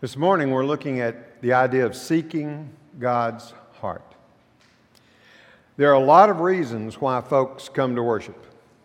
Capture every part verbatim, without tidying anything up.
This morning we're looking at the idea of seeking God's heart. There are a lot of reasons why folks come to worship,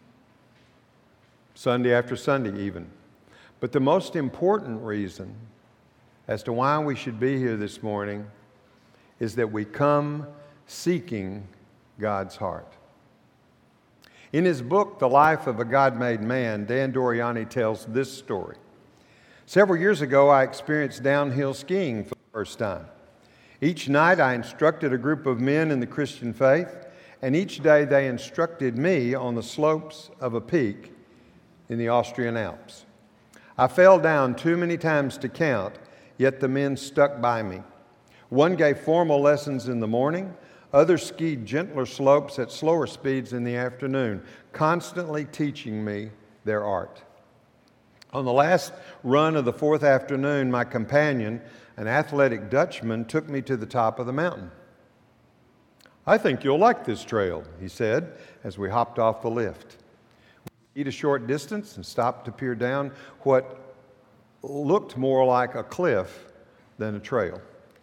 Sunday after Sunday even. But the most important reason as to why we should be here this morning is that we come seeking God's heart. In his book, The Life of a God-Made Man, Dan Doriani tells this story. Several years ago, I experienced downhill skiing for the first time. Each night, I instructed a group of men in the Christian faith, and each day they instructed me on the slopes of a peak in the Austrian Alps. I fell down too many times to count, yet the men stuck by me. One gave formal lessons in the morning, others skied gentler slopes at slower speeds in the afternoon, constantly teaching me their art. On the last run of the fourth afternoon, my companion, an athletic Dutchman, took me to the top of the mountain. "I think you'll like this trail," he said as we hopped off the lift. We skied a short distance and stopped to peer down what looked more like a cliff than a trail.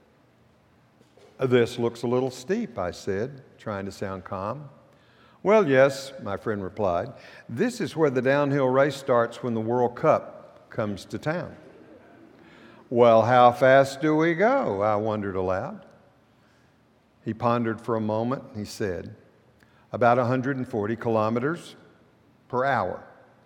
"This looks a little steep," I said, trying to sound calm. "Well, yes," my friend replied. "This is where the downhill race starts when the World Cup comes to town." "Well, how fast do we go?" I wondered aloud. He pondered for a moment. He said, "About one hundred forty kilometers per hour."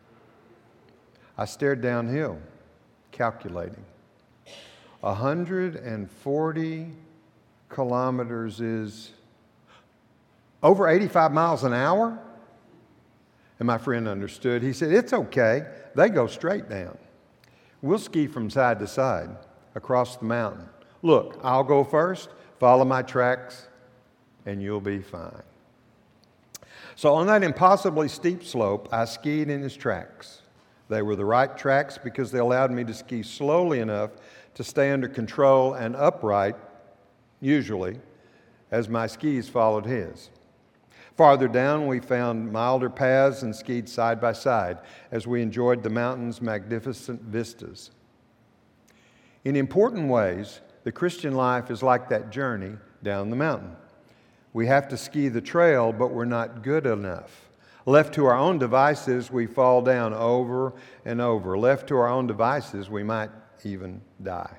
I stared downhill, calculating. one hundred forty kilometers is over eighty-five miles an hour? And my friend understood. He said, "It's okay. They go straight down. We'll ski from side to side across the mountain. Look, I'll go first, follow my tracks, and you'll be fine." So on that impossibly steep slope, I skied in his tracks. They were the right tracks because they allowed me to ski slowly enough to stay under control and upright, usually, as my skis followed his. Farther down, we found milder paths and skied side by side as we enjoyed the mountain's magnificent vistas. In important ways, the Christian life is like that journey down the mountain. We have to ski the trail, but we're not good enough. Left to our own devices, we fall down over and over. Left to our own devices, we might even die.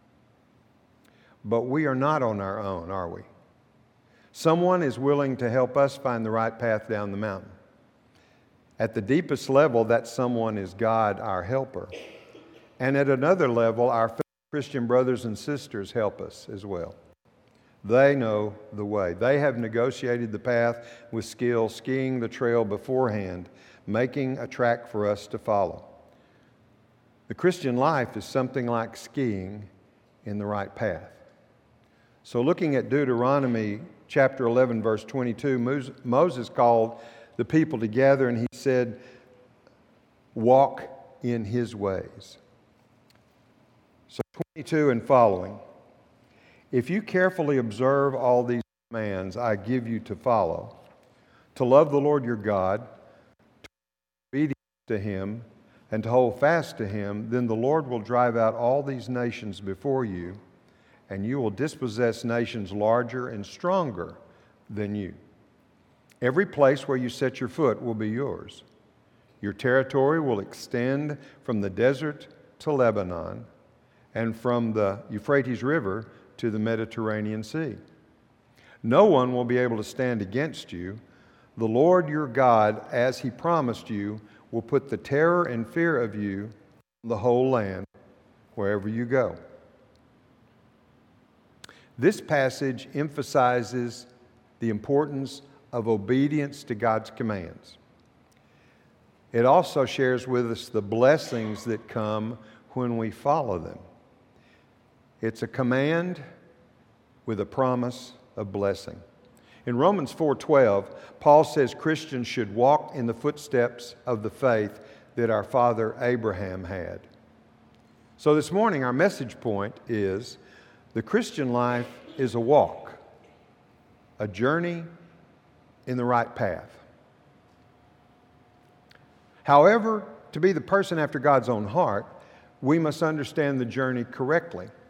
But we are not on our own, are we? Someone is willing to help us find the right path down the mountain. At the deepest level, that someone is God, our helper. And at another level, our Christian brothers and sisters help us as well. They know the way. They have negotiated the path with skill, skiing the trail beforehand, making a track for us to follow. The Christian life is something like skiing in the right path. So looking at Deuteronomy chapter eleven, verse twenty-two, Moses called the people together and he said, "Walk in his ways." So twenty-two and following, "If you carefully observe all these commands I give you to follow, to love the Lord your God, to be obedient to him, and to hold fast to him, then the Lord will drive out all these nations before you, and you will dispossess nations larger and stronger than you. Every place where you set your foot will be yours. Your territory will extend from the desert to Lebanon, and from the Euphrates River to the Mediterranean Sea. No one will be able to stand against you. The Lord your God, as he promised you, will put the terror and fear of you on the whole land wherever you go." This passage emphasizes the importance of obedience to God's commands. It also shares with us the blessings that come when we follow them. It's a command with a promise of blessing. In Romans four twelve, Paul says Christians should walk in the footsteps of the faith that our father Abraham had. So this morning, our message point is the Christian life is a walk, a journey in the right path. However, to be the person after God's own heart, we must understand the journey correctly.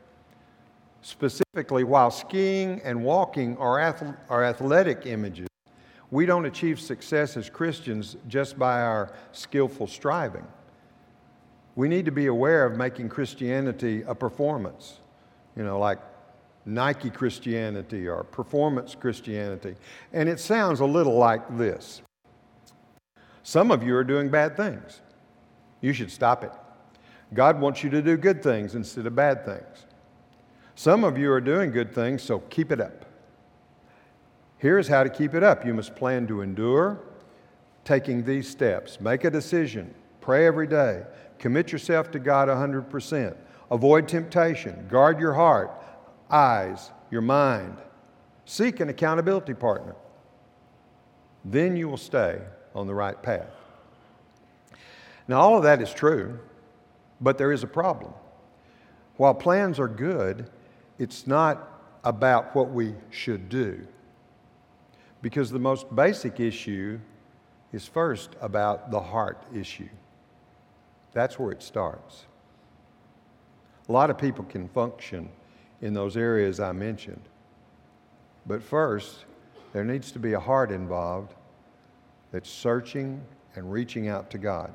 Specifically, while skiing and walking are, ath- are athletic images, we don't achieve success as Christians just by our skillful striving. We need to be aware of making Christianity a performance, you know, like Nike Christianity or performance Christianity. And it sounds a little like this. Some of you are doing bad things. You should stop it. God wants you to do good things instead of bad things. Some of you are doing good things, so keep it up. Here's how to keep it up. You must plan to endure, taking these steps. Make a decision. Pray every day. Commit yourself to God one hundred percent. Avoid temptation. Guard your heart, eyes, your mind. Seek an accountability partner. Then you will stay on the right path. Now, all of that is true, but there is a problem. While plans are good, it's not about what we should do. Because the most basic issue is first about the heart issue. That's where it starts. A lot of people can function in those areas I mentioned. But first, there needs to be a heart involved that's searching and reaching out to God.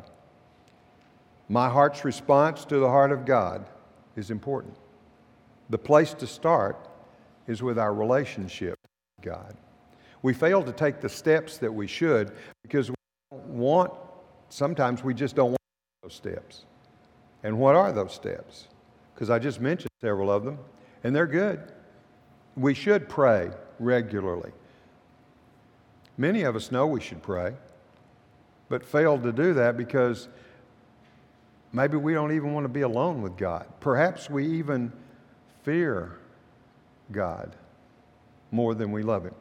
My heart's response to the heart of God is important. The place to start is with our relationship with God. We fail to take the steps that we should because we don't want, sometimes we just don't want those steps. And what are those steps? Because I just mentioned several of them, and they're good. We should pray regularly. Many of us know we should pray, but fail to do that because maybe we don't even want to be alone with God. Perhaps we even fear God more than we love Him.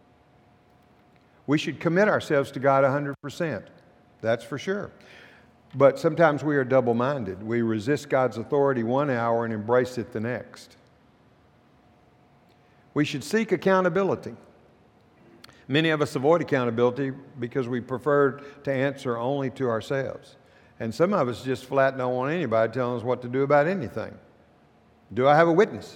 We should commit ourselves to God one hundred percent. That's for sure. But sometimes we are double-minded. We resist God's authority one hour and embrace it the next. We should seek accountability. Many of us avoid accountability because we prefer to answer only to ourselves. And some of us just flat don't want anybody telling us what to do about anything. Do I have a witness?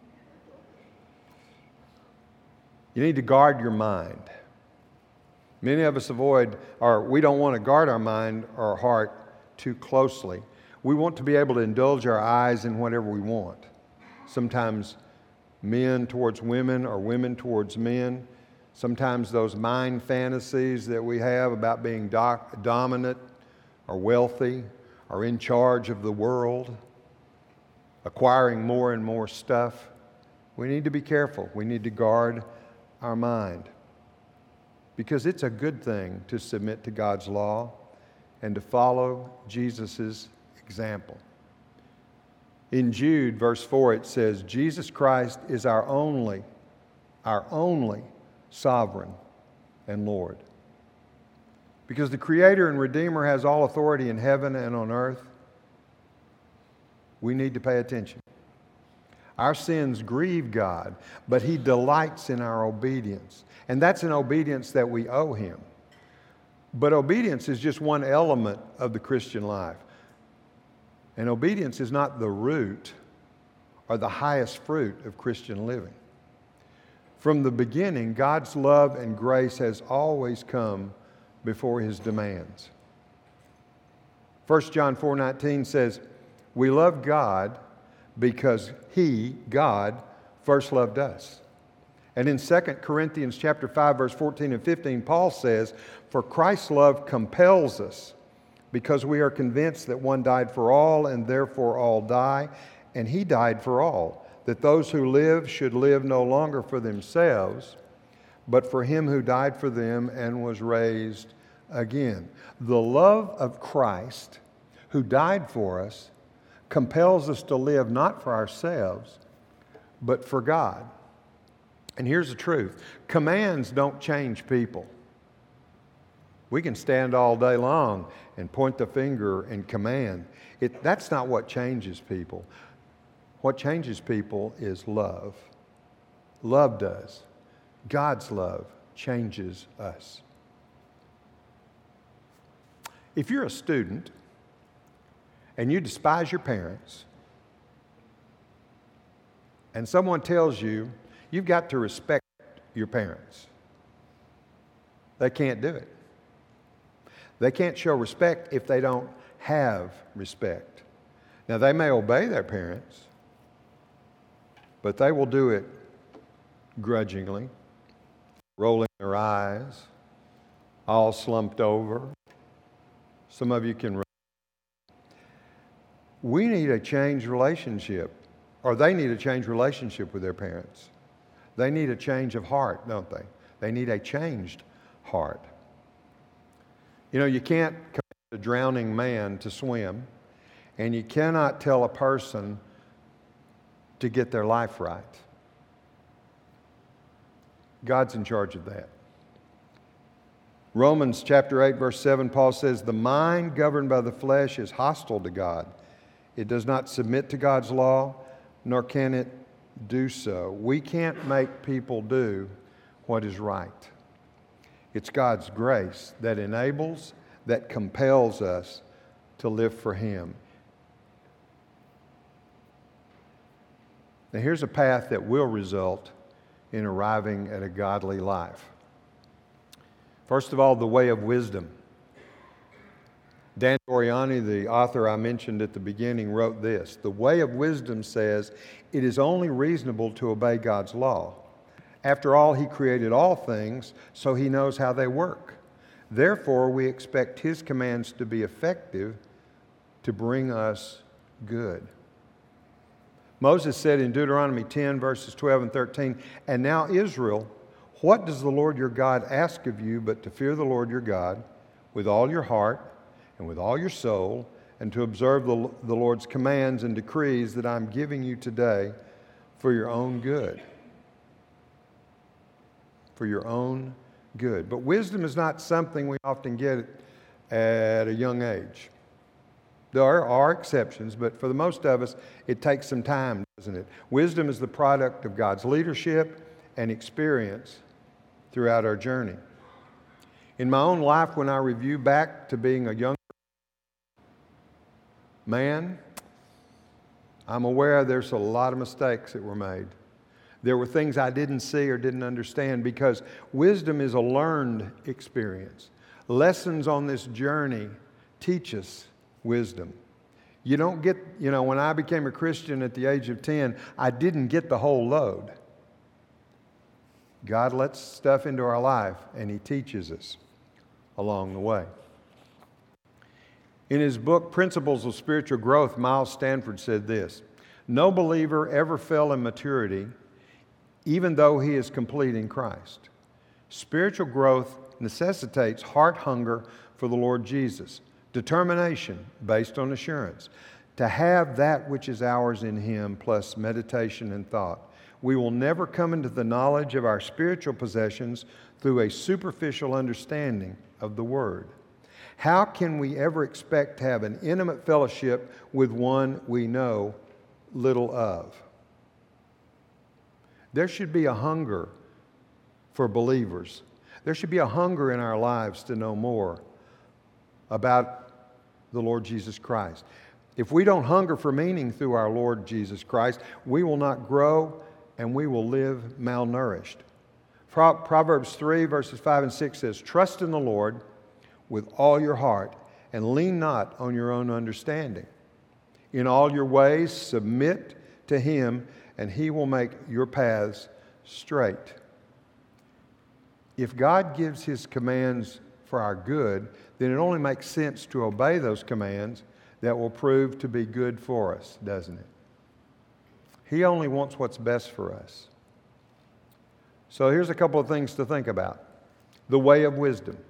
You need to guard your mind. Many of us avoid, or we don't want to guard our mind or heart too closely. We want to be able to indulge our eyes in whatever we want. Sometimes men towards women or women towards men. Sometimes those mind fantasies that we have about being doc- dominant or wealthy or in charge of the world, acquiring more and more stuff. We need to be careful. We need to guard our mind. Because it's a good thing to submit to God's law and to follow Jesus' example. In Jude, verse four, it says, Jesus Christ is our only, our only sovereign and Lord. Because the Creator and Redeemer has all authority in heaven and on earth, we need to pay attention. Our sins grieve God, but He delights in our obedience. And that's an obedience that we owe Him. But obedience is just one element of the Christian life. And obedience is not the root or the highest fruit of Christian living. From the beginning, God's love and grace has always come before His demands. First John four nineteen says, we love God because He, God, first loved us. And in Second Corinthians chapter five, verse fourteen and fifteen, Paul says, for Christ's love compels us, because we are convinced that one died for all, and therefore all die, and He died for all, that those who live should live no longer for themselves, but for Him who died for them and was raised again. The love of Christ, who died for us, compels us to live not for ourselves, but for God. And here's the truth. Commands don't change people. We can stand all day long and point the finger and command. It, that's not what changes people. What changes people is love. Love does. God's love changes us. If you're a student and you despise your parents and someone tells you, you've got to respect your parents. They can't do it. They can't show respect if they don't have respect. Now, they may obey their parents, but they will do it grudgingly, rolling their eyes, all slumped over. Some of you can. We need a changed relationship, or they need a changed relationship with their parents. They need a change of heart, don't they? They need a changed heart. You know, you can't command a drowning man to swim, and you cannot tell a person to get their life right. God's in charge of that. Romans chapter eight, verse seven, Paul says, the mind governed by the flesh is hostile to God. It does not submit to God's law, nor can it do so. We can't make people do what is right. It's God's grace that enables, that compels us to live for Him. Now, here's a path that will result in arriving at a godly life. First of all, the way of wisdom. Dan Oriani, the author I mentioned at the beginning, wrote this: the way of wisdom says it is only reasonable to obey God's law. After all, He created all things, so He knows how they work. Therefore, we expect His commands to be effective to bring us good. Moses said in Deuteronomy ten, verses twelve and thirteen, and now Israel, what does the Lord your God ask of you but to fear the Lord your God with all your heart and with all your soul, and to observe the, the Lord's commands and decrees that I'm giving you today for your own good. For your own good. But wisdom is not something we often get at a young age. There are exceptions, but for the most of us, it takes some time, doesn't it? Wisdom is the product of God's leadership and experience throughout our journey. In my own life, when I review back to being a young man, I'm aware there's a lot of mistakes that were made. There were things I didn't see or didn't understand, because wisdom is a learned experience. Lessons on this journey teach us wisdom. You don't get, you know, when I became a Christian at the age of ten, I didn't get the whole load. God lets stuff into our life, and He teaches us along the way. In his book, Principles of Spiritual Growth, Miles Stanford said this: no believer ever fell in maturity, even though he is complete in Christ. Spiritual growth necessitates heart hunger for the Lord Jesus, determination based on assurance, to have that which is ours in Him, plus meditation and thought. We will never come into the knowledge of our spiritual possessions through a superficial understanding of the Word. How can we ever expect to have an intimate fellowship with one we know little of? There should be a hunger for believers. There should be a hunger in our lives to know more about the Lord Jesus Christ. If we don't hunger for meaning through our Lord Jesus Christ, we will not grow and we will live malnourished. Proverbs three, verses five and six says, trust in the Lord with all your heart and lean not on your own understanding. In all your ways submit to Him, and He will make your paths straight. If God gives His commands for our good, then it only makes sense to obey those commands that will prove to be good for us, doesn't it? He only wants what's best for us. So here's a couple of things to think about. The way of wisdom.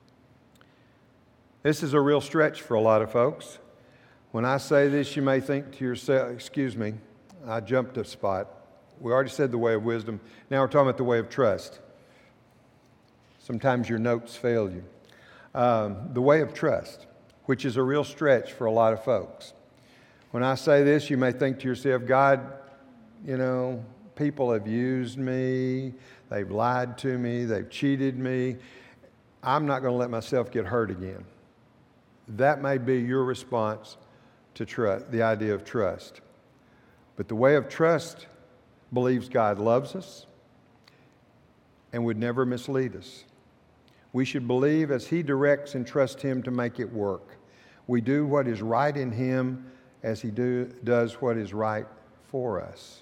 This is a real stretch for a lot of folks. When I say this, you may think to yourself, excuse me, I jumped a spot. We already said the way of wisdom. Now we're talking about the way of trust. Sometimes your notes fail you. Um, the way of trust, which is a real stretch for a lot of folks. When I say this, you may think to yourself, God, you know, people have used me, they've lied to me, they've cheated me. I'm not going to let myself get hurt again. That may be your response to trust, the idea of trust. But the way of trust believes God loves us and would never mislead us. We should believe as He directs and trust Him to make it work. We do what is right in Him as He do, does what is right for us.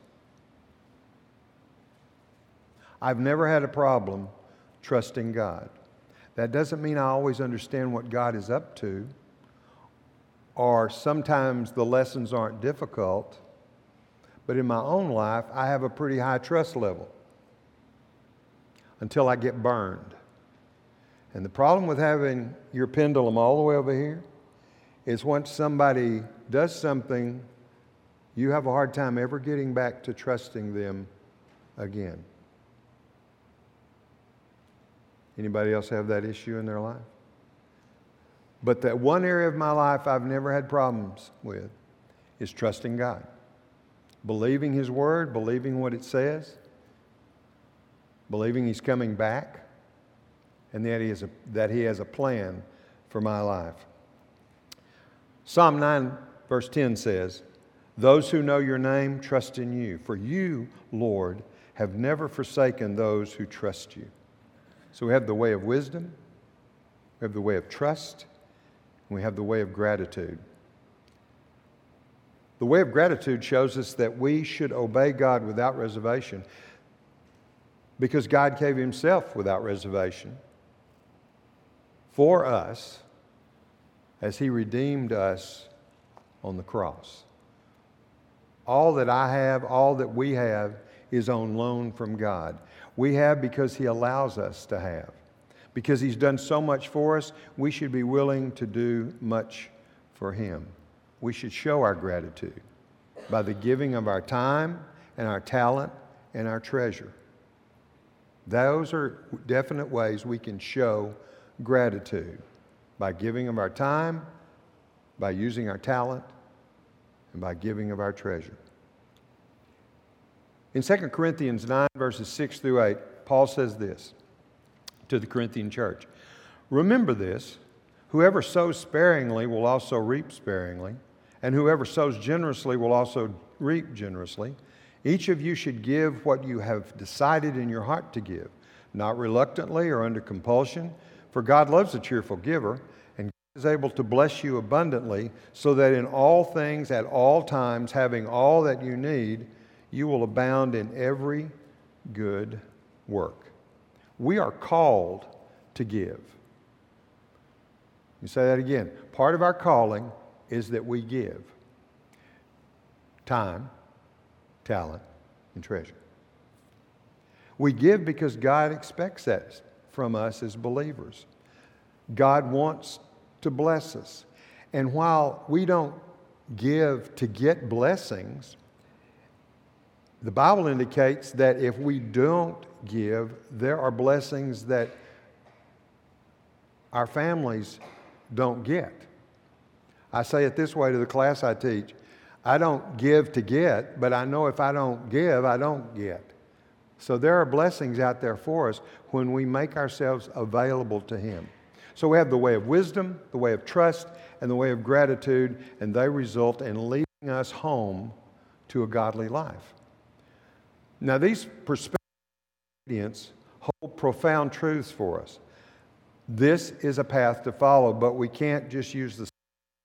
I've never had a problem trusting God. That doesn't mean I always understand what God is up to, or sometimes the lessons aren't difficult, but in my own life, I have a pretty high trust level until I get burned. And the problem with having your pendulum all the way over here is once somebody does something, you have a hard time ever getting back to trusting them again. Anybody else have that issue in their life? But that one area of my life I've never had problems with is trusting God. Believing His Word, believing what it says, believing He's coming back, and that He has a, that He has a plan for my life. Psalm nine verse ten says, "Those who know your name trust in you, for you, Lord, have never forsaken those who trust you." So we have the way of wisdom, we have the way of trust, and we have the way of gratitude. The way of gratitude shows us that we should obey God without reservation because God gave Himself without reservation for us as He redeemed us on the cross. All that I have, all that we have, is on loan from God. We have because He allows us to have. Because He's done so much for us, we should be willing to do much for Him. We should show our gratitude by the giving of our time and our talent and our treasure. Those are definite ways we can show gratitude, by giving of our time, by using our talent, and by giving of our treasure. In Second Corinthians nine, verses six through eight, Paul says this to the Corinthian church: "Remember this, whoever sows sparingly will also reap sparingly, and whoever sows generously will also reap generously. Each of you should give what you have decided in your heart to give, not reluctantly or under compulsion, for God loves a cheerful giver, and God is able to bless you abundantly, so that in all things, at all times, having all that you need, you will abound in every good work." We are called to give. You say that again. Part of our calling is that we give time, talent, and treasure. We give because God expects that from us as believers. God wants to bless us. And while we don't give to get blessings, the Bible indicates that if we don't give, there are blessings that our families don't get. I say it this way to the class I teach: I don't give to get, but I know if I don't give, I don't get. So there are blessings out there for us when we make ourselves available to Him. So we have the way of wisdom, the way of trust, and the way of gratitude, and they result in leading us home to a godly life. Now, these perspectives of obedience hold profound truths for us. This is a path to follow, but we can't just use the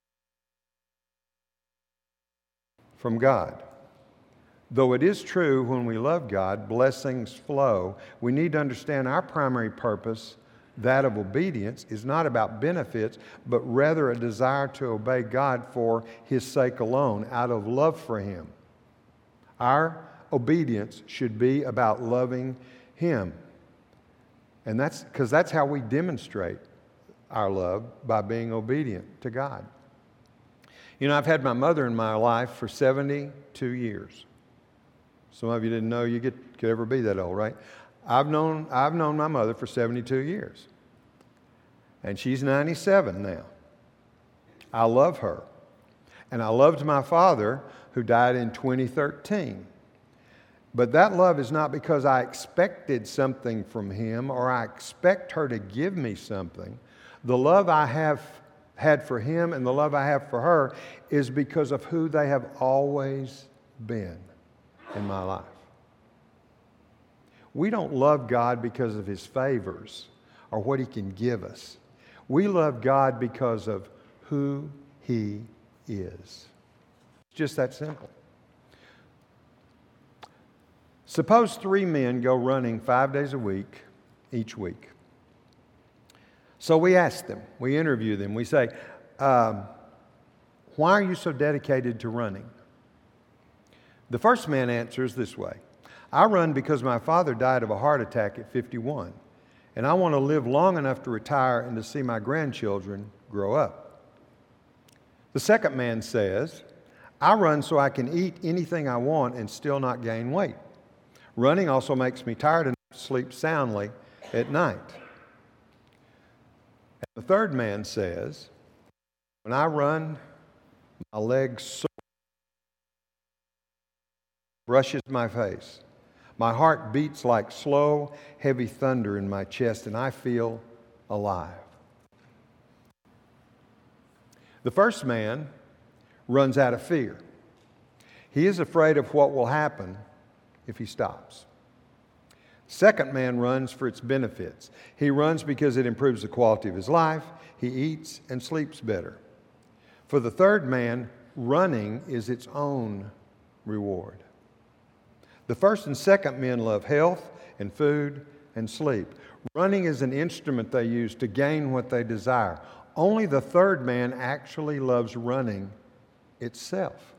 from God. Though it is true when we love God, blessings flow, we need to understand our primary purpose, that of obedience, is not about benefits, but rather a desire to obey God for His sake alone, out of love for Him. Our obedience should be about loving Him. And that's because that's how we demonstrate our love, by being obedient to God. You know, I've had my mother in my life for seventy-two years. Some of you didn't know you get, could ever be that old, right? I've known, I've known my mother for seventy-two years. And she's ninety-seven now. I love her. And I loved my father, who died in twenty thirteen. But that love is not because I expected something from him or I expect her to give me something. The love I have had for him and the love I have for her is because of who they have always been in my life. We don't love God because of His favors or what He can give us. We love God because of who He is. It's just that simple. Suppose three men go running five days a week, each week. So we ask them, we interview them, we say, um, why are you so dedicated to running? The first man answers this way: I run because my father died of a heart attack at fifty-one, and I want to live long enough to retire and to see my grandchildren grow up. The second man says, I run so I can eat anything I want and still not gain weight. Running also makes me tired enough to sleep soundly at night. And the third man says, when I run, my legs sore, brushes my face. My heart beats like slow, heavy thunder in my chest, and I feel alive. The first man runs out of fear. He is afraid of what will happen if he stops. Second man runs for its benefits. He runs because it improves the quality of his life. He eats and sleeps better. For the third man, running is its own reward. The first and second men love health and food and sleep. Running is an instrument they use to gain what they desire. Only the third man actually loves running itself.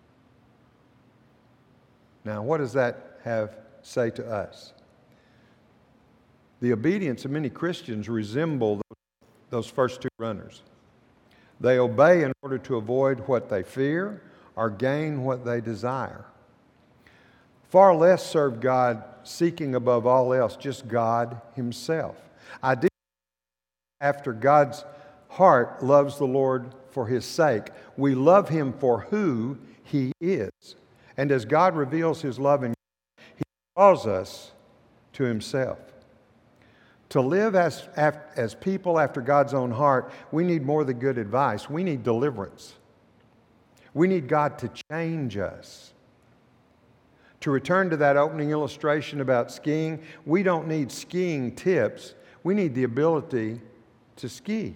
Now, what does that have say to us? The obedience of many Christians resemble those first two runners. They obey in order to avoid what they fear or gain what they desire. Far less serve God seeking above all else just God Himself. Ideally, after God's heart loves the Lord for His sake, we love Him for who He is. And as God reveals His love in God, He draws us to Himself. To live as, as people after God's own heart, we need more than good advice. We need deliverance. We need God to change us. To return to that opening illustration about skiing, we don't need skiing tips. We need the ability to ski.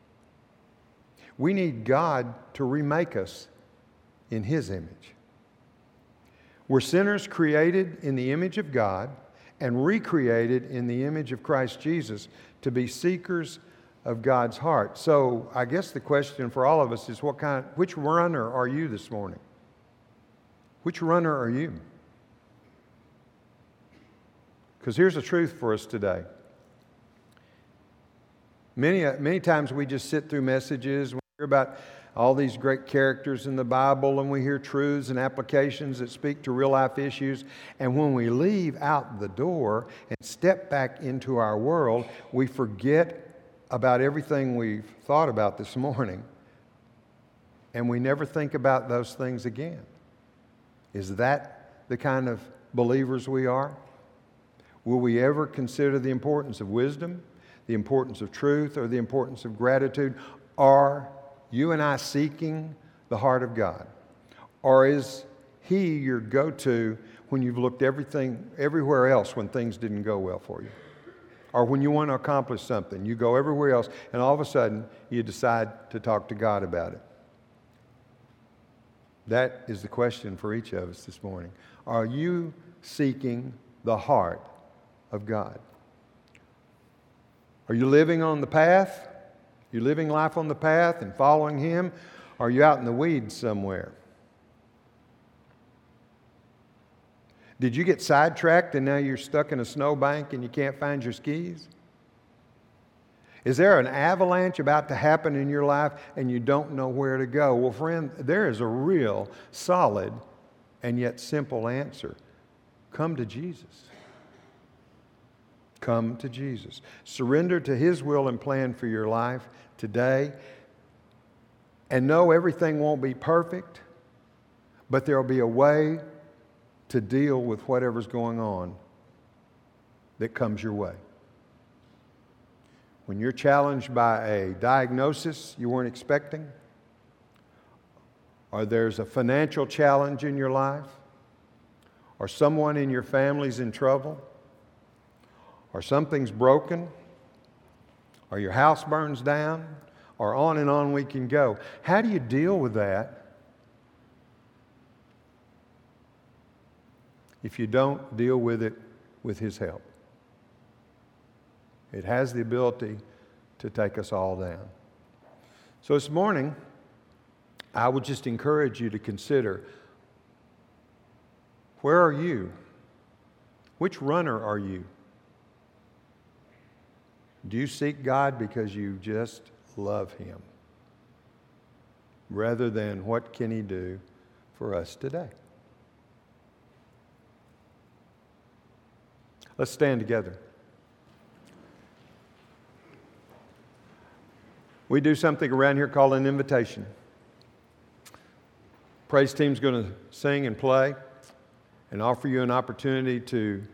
We need God to remake us in His image. We're sinners created in the image of God and recreated in the image of Christ Jesus to be seekers of God's heart. So I guess the question for all of us is, what kind, which runner are you this morning? Which runner are you? Because here's the truth for us today. Many, many times we just sit through messages, we hear about all these great characters in the Bible, and we hear truths and applications that speak to real life issues. And when we leave out the door and step back into our world, we forget about everything we've thought about this morning, and we never think about those things again. Is that the kind of believers we are? Will we ever consider the importance of wisdom, the importance of truth, or the importance of gratitude? Are you and I seeking the heart of God? Or is He your go-to when you've looked everything everywhere else when things didn't go well for you? Or when you want to accomplish something, you go everywhere else, and all of a sudden you decide to talk to God about it? That is the question for each of us this morning. Are you seeking the heart of God? Are you living on the path? You living life on the path and following Him? Or are you out in the weeds somewhere? Did you get sidetracked and now you're stuck in a snowbank and you can't find your skis? Is there an avalanche about to happen in your life and you don't know where to go? Well, friend, there is a real solid and yet simple answer. Come to Jesus. Come to Jesus. Surrender to His will and plan for your life today. And know everything won't be perfect, but there'll be a way to deal with whatever's going on that comes your way. When you're challenged by a diagnosis you weren't expecting, or there's a financial challenge in your life, or someone in your family's in trouble, or something's broken, or your house burns down, or on and on we can go. How do you deal with that if you don't deal with it with His help? It has the ability to take us all down. So this morning, I would just encourage you to consider, where are you? Which runner are you? Do you seek God because you just love Him, rather than what can He do for us today? Let's stand together. We do something around here called an invitation. Praise team's going to sing and play and offer you an opportunity to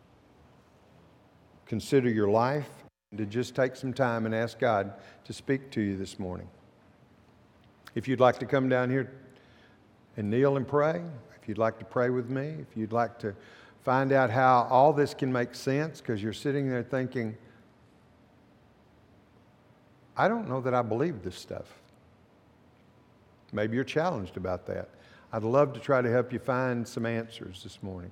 consider your life and to just take some time and ask God to speak to you this morning. If you'd like to come down here and kneel and pray, if you'd like to pray with me, if you'd like to find out how all this can make sense, because you're sitting there thinking, I don't know that I believe this stuff. Maybe you're challenged about that. I'd love to try to help you find some answers this morning.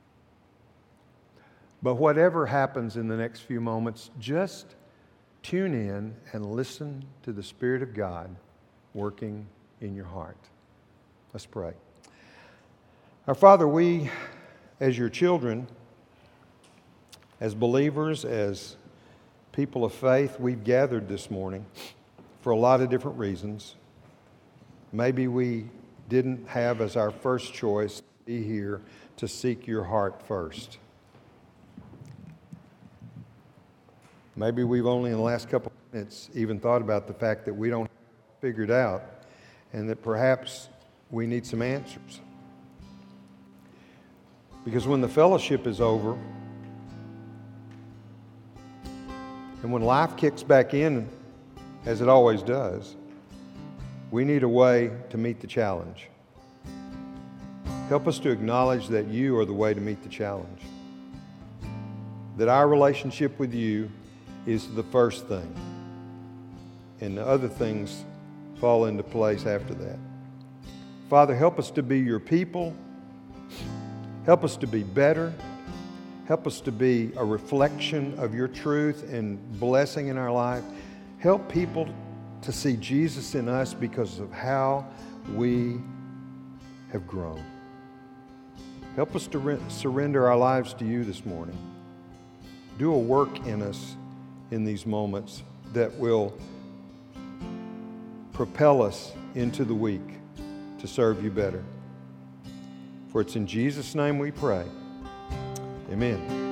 But whatever happens in the next few moments, just tune in and listen to the Spirit of God working in your heart. Let's pray. Our Father, we, as your children, as believers, as people of faith, we've gathered this morning for a lot of different reasons. Maybe we didn't have as our first choice to be here to seek your heart first. Maybe we've only in the last couple of minutes even thought about the fact that we don't have it figured out and that perhaps we need some answers. Because when the fellowship is over, and when life kicks back in, as it always does, we need a way to meet the challenge. Help us to acknowledge that you are the way to meet the challenge. That our relationship with you is the first thing, and the other things fall into place after that. Father, help us to be your people. Help us to be better. Help us to be a reflection of your truth and blessing in our life. Help people to see Jesus in us because of how we have grown. Help us to re- surrender our lives to you this morning. Do a work in us in these moments that will propel us into the week to serve you better. For it's in Jesus' name we pray. Amen.